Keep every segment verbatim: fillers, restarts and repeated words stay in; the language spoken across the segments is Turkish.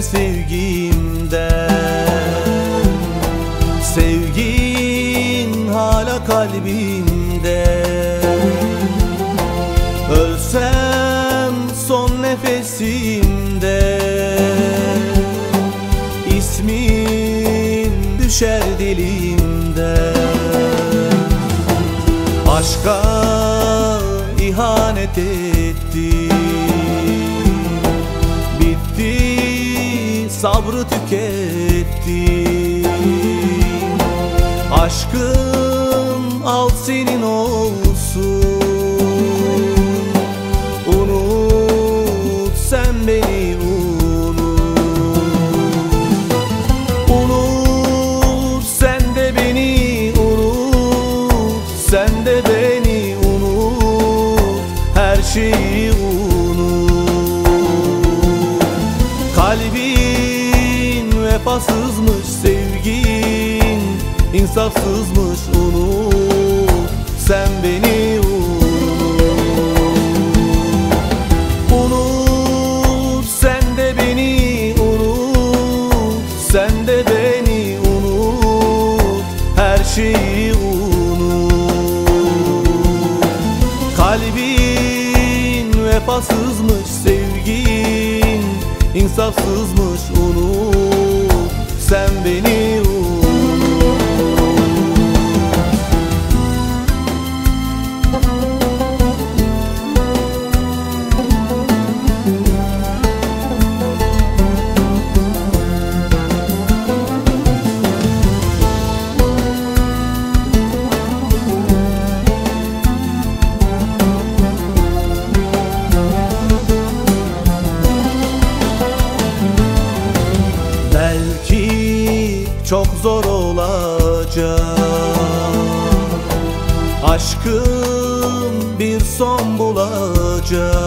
sevgimden. Sevgin hala kalbimde. Ölsem son nefesimde İsmin düşer dilimden. Aşka ihanet ettim, bitti sabrı tükettim. Aşkım al senin olsun, unut sen beni unut. Unut sen de beni unut, sen de beni unut, her şeyi unut. Kalbin vefasızmış, sevgin insafsızmış, unut sen beni unut. Unut sen de beni unut, sen de beni unut, her şeyi unut. Kalbin vefasızmış, sevgin insafsızmış, unut sen beni unut. Belki çok zor olacak, aşkım bir son bulacak.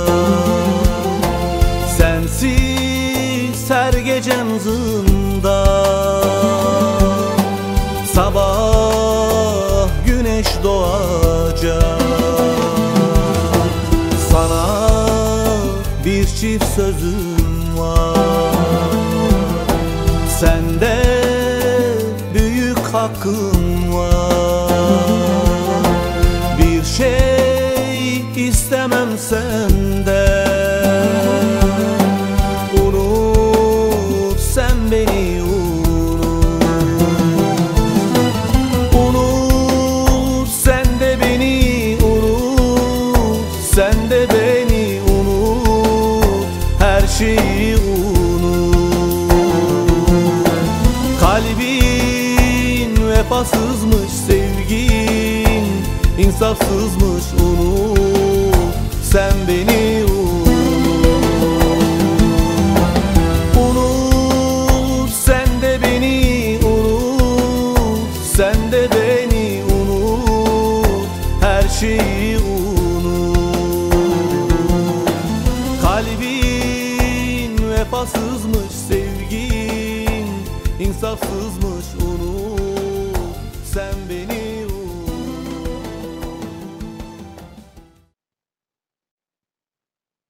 Sensiz her gecem zindan, sabah güneş doğacak. Sana bir çift sözüm var, sende büyük hakkın var. Bir şey istemem senden, unut sen beni unut. Unut sen de beni unut, sen de beni unut, her şeyi unut. Kalbin vefasızmış, sevgin insafsızmış, unut sen beni unut. Unut sen de beni unut, sen de beni unut, her şeyi unut. Kalbin vefasızmış, sevgin insafsızmış, unut sen beni.